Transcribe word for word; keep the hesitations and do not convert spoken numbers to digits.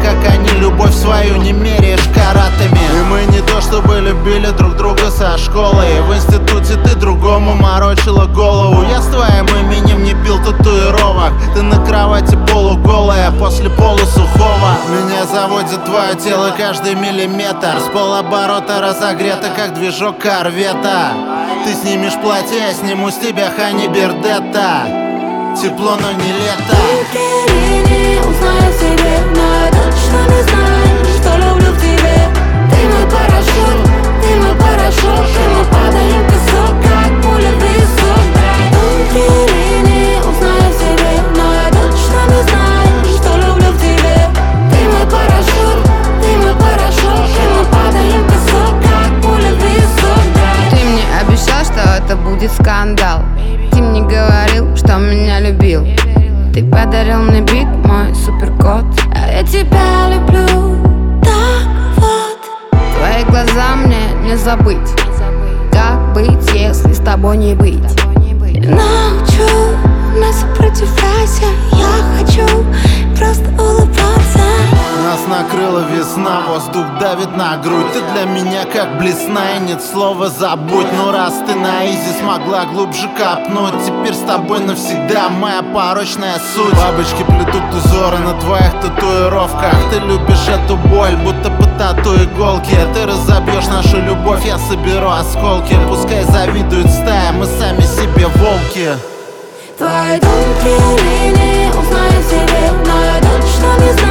как они, любовь свою не меряешь каратами. И мы не то чтобы любили друг друга со школы, и в институте ты другому морочила голову. Я с твоим именем не пил татуировок, ты на кровати полуголая после полусухого. Меня заводит твое тело каждый миллиметр, с полоборота разогрето, как движок корвета. Ты снимешь платье, я сниму с тебя Хани Бердетта. Тепло, но не лето. Не узнаю в себе, но я точно не знаю, что люблю в тебе. Ты мой парашют, ты мой парашют, и мы падаем в песок, как пуля в висок. Тонкие линии узнаю в себе, но я точно не знаю, что люблю в тебе. Ты мой парашют, ты мой парашют, и мы падаем в песок, как пуля в висок. Ты мне обещал, что это будет скандал. Ты мне говорил, что меня любил. Ты подарил мне бит, мой суперкот. А я тебя люблю, так вот. Твои глаза мне не забыть. Как быть, если с тобой не быть? Научу, не сопротивляйся, я хочу просто улыбаться. Нас накрыла весна, воздух давит на грудь. Ты для меня как блесна, и нет слова забудь. Ну раз ты на изи смогла глубже копнуть, теперь с тобой навсегда моя порочная суть. Бабочки плетут узоры на твоих татуировках. Ты любишь эту боль, будто по тату иголки. Ты разобьешь нашу любовь, я соберу осколки. Пускай завидуют стая, мы сами себе волки. Твои тонкие линии узнаю в себе, но я точно не знаю,